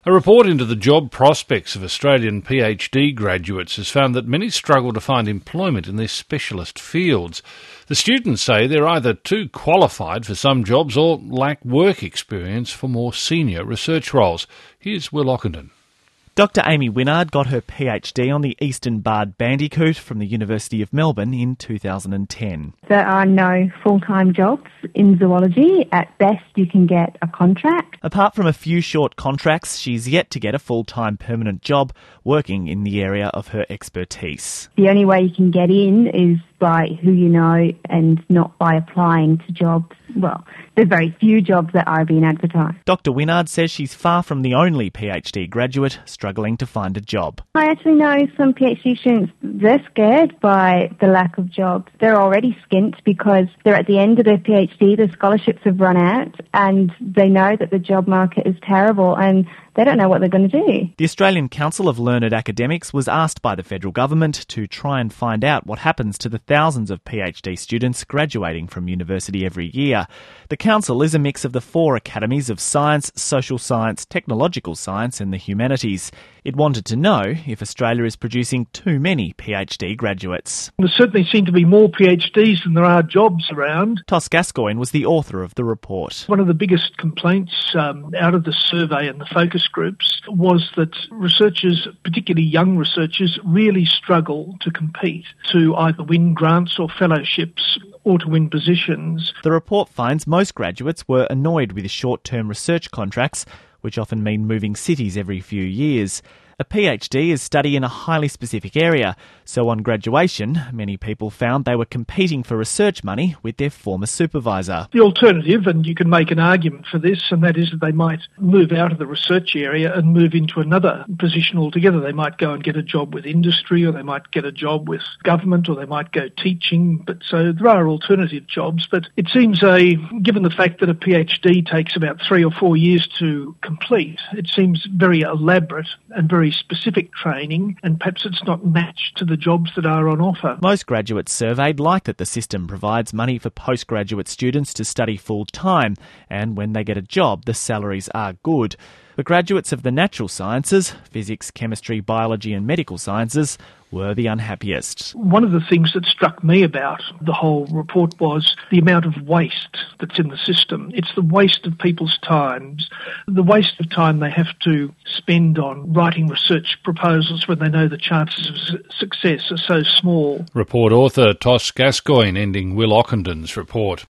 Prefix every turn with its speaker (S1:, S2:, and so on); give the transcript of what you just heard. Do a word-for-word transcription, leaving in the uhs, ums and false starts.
S1: A report into the job prospects of Australian PhD graduates has found that many struggle to find employment in their specialist fields. The students say they're either too qualified for some jobs or lack work experience for more senior research roles. Here's Will Ockenden.
S2: Doctor Amy Wynnard got her PhD on the eastern barred bandicoot from the University of Melbourne in two thousand ten.
S3: There are no full-time jobs in zoology. At best, you can get a contract.
S2: Apart from a few short contracts, she's yet to get a full-time permanent job working in the area of her expertise.
S3: The only way you can get in is by who you know and not by applying to jobs. Well, there are very few jobs that are being advertised.
S2: Doctor Wynnard says she's far from the only PhD graduate struggling to find a job.
S3: I actually know some PhD students, they're scared by the lack of jobs. They're already skint because they're at the end of their PhD, the scholarships have run out, and they know that the job market is terrible and they don't know what they're going to do.
S2: The Australian Council of Learned Academics was asked by the federal government to try and find out what happens to the thousands of PhD students graduating from university every year. The council is a mix of the four academies of science, social science, technological science and the humanities. It wanted to know if Australia is producing too many PhD graduates.
S4: There certainly seem to be more PhDs than there are jobs around.
S2: Tos Gascoigne was the author of the report.
S4: One of the biggest complaints um, out of the survey and the focus groups was that researchers, particularly young researchers, really struggle to compete to either win grants or fellowships or to win positions.
S2: The report finds most graduates were annoyed with short-term research contracts, which often mean moving cities every few years. A PhD is study in a highly specific area, so on graduation, many people found they were competing for research money with their former supervisor.
S4: The alternative, and you can make an argument for this, and that is that they might move out of the research area and move into another position altogether. They might go and get a job with industry, or they might get a job with government, or they might go teaching. But so there are alternative jobs, but it seems a, given the fact that a PhD takes about three or four years to complete, it seems very elaborate and very specific training, and perhaps it's not matched to the jobs that are on offer.
S2: Most graduates surveyed like that the system provides money for postgraduate students to study full-time, and when they get a job, the salaries are good. The graduates of the natural sciences, physics, chemistry, biology and medical sciences, were the unhappiest.
S4: One of the things that struck me about the whole report was the amount of waste that's in the system. It's the waste of people's times, the waste of time they have to spend on writing research proposals when they know the chances of success are so small.
S1: Report author Tos Gascoigne ending Will Ockenden's report.